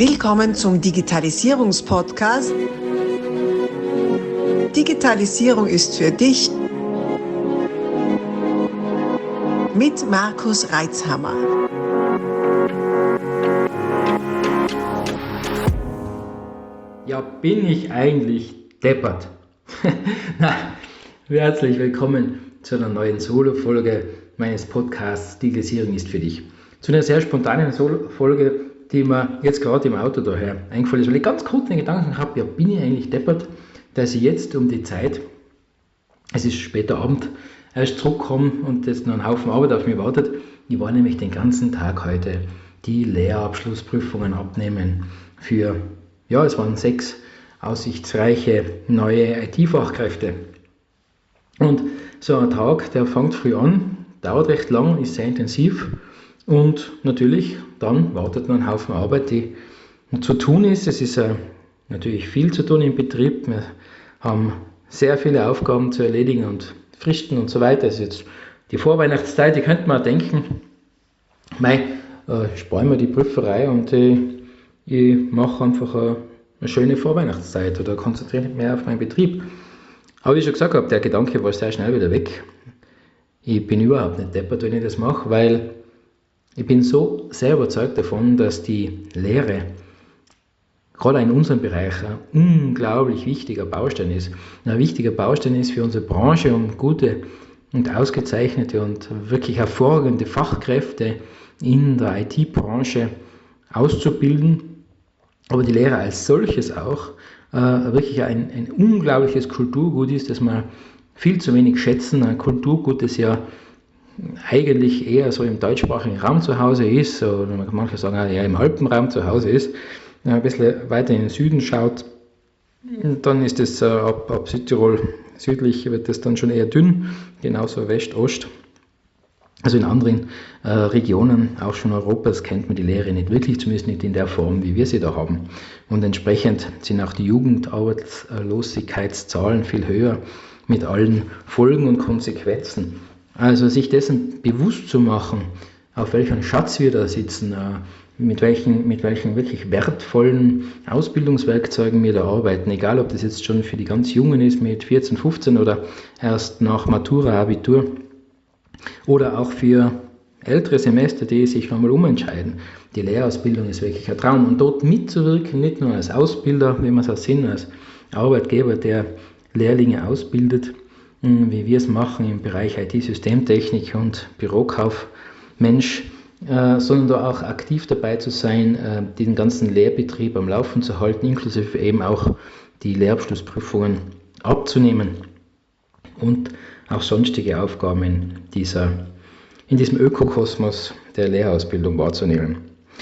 Willkommen zum Digitalisierungspodcast. Digitalisierung ist für dich mit Markus Reitzhammer. Ja, bin ich eigentlich deppert? Na, herzlich willkommen zu einer neuen Solo-Folge meines Podcasts Digitalisierung ist für dich. Zu einer sehr spontanen Solo-Folge, die mir jetzt gerade im Auto daher eingefallen ist, weil ich ganz kurz den Gedanken habe, ja, bin ich eigentlich deppert, dass ich jetzt um die Zeit, es ist später Abend, erst zurückkomme und jetzt noch ein Haufen Arbeit auf mich wartet. Ich war nämlich den ganzen Tag heute die Lehrabschlussprüfungen abnehmen für, ja, es waren 6 aussichtsreiche neue IT-Fachkräfte. Und so ein Tag, der fängt früh an, dauert recht lang, ist sehr intensiv und natürlich dann wartet noch ein Haufen Arbeit, die zu tun ist. Es ist natürlich viel zu tun im Betrieb. Wir haben sehr viele Aufgaben zu erledigen und Fristen und so weiter. Es ist jetzt die Vorweihnachtszeit, die könnte man denken, sparen wir die Prüferei und ich mache einfach eine schöne Vorweihnachtszeit oder konzentriere mich mehr auf meinen Betrieb. Aber wie ich schon gesagt habe, der Gedanke war sehr schnell wieder weg. Ich bin überhaupt nicht deppert, wenn ich das mache, weil ich bin so sehr überzeugt davon, dass die Lehre gerade in unserem Bereich ein unglaublich wichtiger Baustein ist. Ein wichtiger Baustein ist für unsere Branche, um gute und ausgezeichnete und wirklich hervorragende Fachkräfte in der IT-Branche auszubilden. Aber die Lehre als solches auch wirklich ein unglaubliches Kulturgut ist, das wir viel zu wenig schätzen. Ein Kulturgut, das ja eigentlich eher so im deutschsprachigen Raum zu Hause ist, oder manche sagen auch eher im Alpenraum zu Hause ist. Wenn man ein bisschen weiter in den Süden schaut, dann ist es ab Südtirol südlich wird das dann schon eher dünn, genauso West, Ost. Also in anderen Regionen, auch schon Europas, kennt man die Lehre nicht wirklich, zumindest nicht in der Form, wie wir sie da haben. Und entsprechend sind auch die Jugendarbeitslosigkeitszahlen viel höher, mit allen Folgen und Konsequenzen. Also sich dessen bewusst zu machen, auf welchen Schatz wir da sitzen, mit welchen wirklich wertvollen Ausbildungswerkzeugen wir da arbeiten, egal ob das jetzt schon für die ganz Jungen ist mit 14, 15 oder erst nach Matura, Abitur oder auch für ältere Semester, die sich nochmal umentscheiden. Die Lehrausbildung ist wirklich ein Traum und dort mitzuwirken, nicht nur als Ausbilder, wie wir es auch sind, als Arbeitgeber, der Lehrlinge ausbildet, wie wir es machen im Bereich IT-Systemtechnik und Bürokaufmensch, sondern da auch aktiv dabei zu sein, den ganzen Lehrbetrieb am Laufen zu halten, inklusive eben auch die Lehrabschlussprüfungen abzunehmen und auch sonstige Aufgaben in diesem Ökokosmos der Lehrausbildung wahrzunehmen.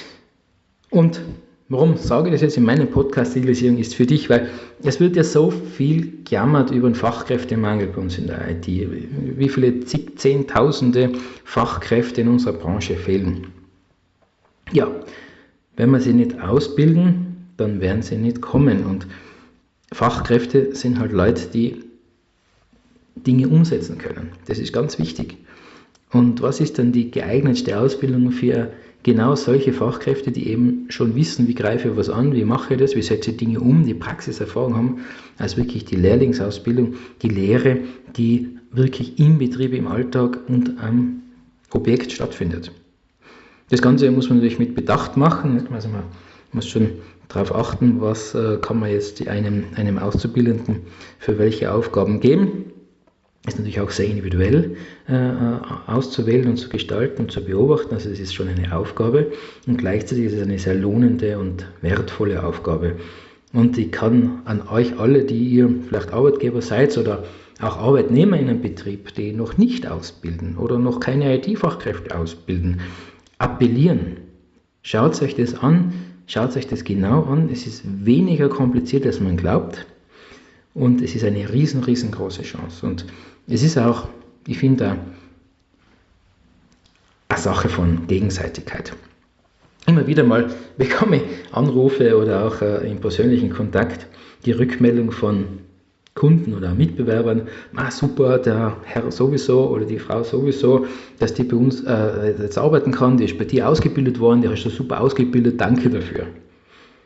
Und warum sage ich das jetzt in meinem Podcast Digitalisierung ist für dich? Weil es wird ja so viel gejammert über den Fachkräftemangel bei uns in der IT. Wie viele Zehntausende Fachkräfte in unserer Branche fehlen. Ja, wenn wir sie nicht ausbilden, dann werden sie nicht kommen. Und Fachkräfte sind halt Leute, die Dinge umsetzen können. Das ist ganz wichtig. Und was ist dann die geeignetste Ausbildung für genau solche Fachkräfte, die eben schon wissen, wie greife ich was an, wie mache ich das, wie setze ich Dinge um, die Praxiserfahrung haben, als wirklich die Lehrlingsausbildung, die Lehre, die wirklich im Betrieb, im Alltag und am Objekt stattfindet. Das Ganze muss man natürlich mit Bedacht machen, also man muss schon darauf achten, was kann man jetzt einem Auszubildenden für welche Aufgaben geben. Ist natürlich auch sehr individuell auszuwählen und zu gestalten und zu beobachten, also es ist schon eine Aufgabe und gleichzeitig ist es eine sehr lohnende und wertvolle Aufgabe. Und ich kann an euch alle, die ihr vielleicht Arbeitgeber seid oder auch Arbeitnehmer in einem Betrieb, die noch nicht ausbilden oder noch keine IT-Fachkräfte ausbilden, appellieren. Schaut euch das an, schaut euch das genau an, es ist weniger kompliziert, als man glaubt. Und es ist eine riesengroße Chance. Und es ist auch, ich finde, eine Sache von Gegenseitigkeit. Immer wieder mal bekomme ich Anrufe oder auch im persönlichen Kontakt die Rückmeldung von Kunden oder Mitbewerbern, super, der Herr sowieso oder die Frau sowieso, dass die bei uns jetzt arbeiten kann, die ist bei dir ausgebildet worden, die hast du super ausgebildet, danke dafür.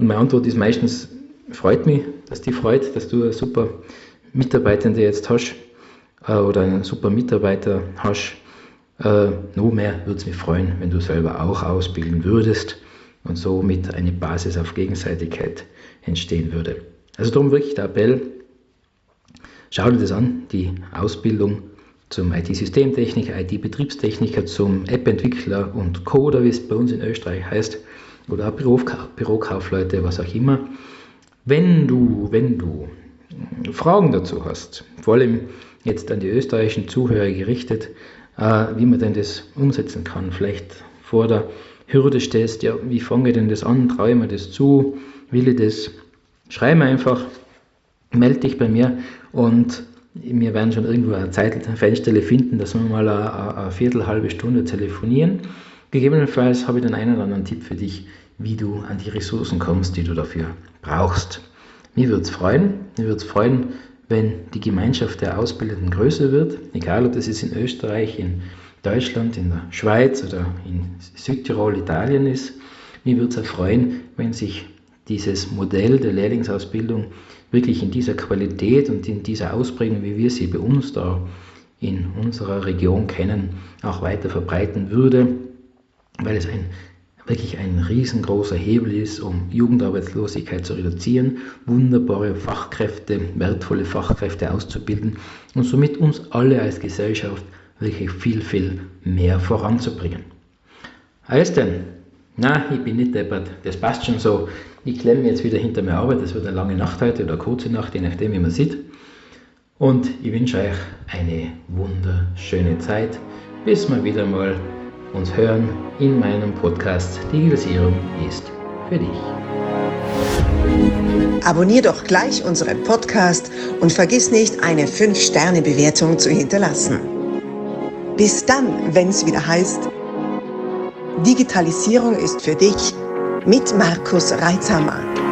Und meine Antwort ist meistens, freut mich, dass die freut, dass du eine super Mitarbeitende jetzt hast oder einen super Mitarbeiter hast. Noch mehr würde es mich freuen, wenn du selber auch ausbilden würdest und somit eine Basis auf Gegenseitigkeit entstehen würde. Also darum wirklich der Appell, schau dir das an, die Ausbildung zum IT-Systemtechniker, IT-Betriebstechniker, zum App-Entwickler und Coder, wie es bei uns in Österreich heißt, oder auch Bürokaufleute, was auch immer. Wenn du Fragen dazu hast, vor allem jetzt an die österreichischen Zuhörer gerichtet, wie man denn das umsetzen kann, vielleicht vor der Hürde stehst, ja, wie fange ich denn das an, traue ich mir das zu, will ich das, schreib mir einfach, melde dich bei mir und wir werden schon irgendwo eine Zeitfenster finden, dass wir mal eine halbe Stunde telefonieren. Gegebenenfalls habe ich dann einen oder anderen Tipp für dich, wie du an die Ressourcen kommst, die du dafür brauchst. Mir würde es freuen, wenn die Gemeinschaft der Ausbildenden größer wird, egal ob das jetzt in Österreich, in Deutschland, in der Schweiz oder in Südtirol, Italien ist. Mir würde es auch freuen, wenn sich dieses Modell der Lehrlingsausbildung wirklich in dieser Qualität und in dieser Ausprägung, wie wir sie bei uns da in unserer Region kennen, auch weiter verbreiten würde, weil es wirklich ein riesengroßer Hebel ist, um Jugendarbeitslosigkeit zu reduzieren, wunderbare Fachkräfte, wertvolle Fachkräfte auszubilden und somit uns alle als Gesellschaft wirklich viel, viel mehr voranzubringen. Heißt denn, na, ich bin nicht deppert, das passt schon so, ich klemme mich jetzt wieder hinter meine Arbeit, das wird eine lange Nacht heute oder eine kurze Nacht, je nachdem wie man sieht. Und ich wünsche euch eine wunderschöne Zeit, bis wir wieder mal uns hören in meinem Podcast Digitalisierung ist für dich. Abonnier doch gleich unseren Podcast und vergiss nicht, eine 5-Sterne-Bewertung zu hinterlassen. Bis dann, wenn es wieder heißt, Digitalisierung ist für dich mit Markus Reitzhammer.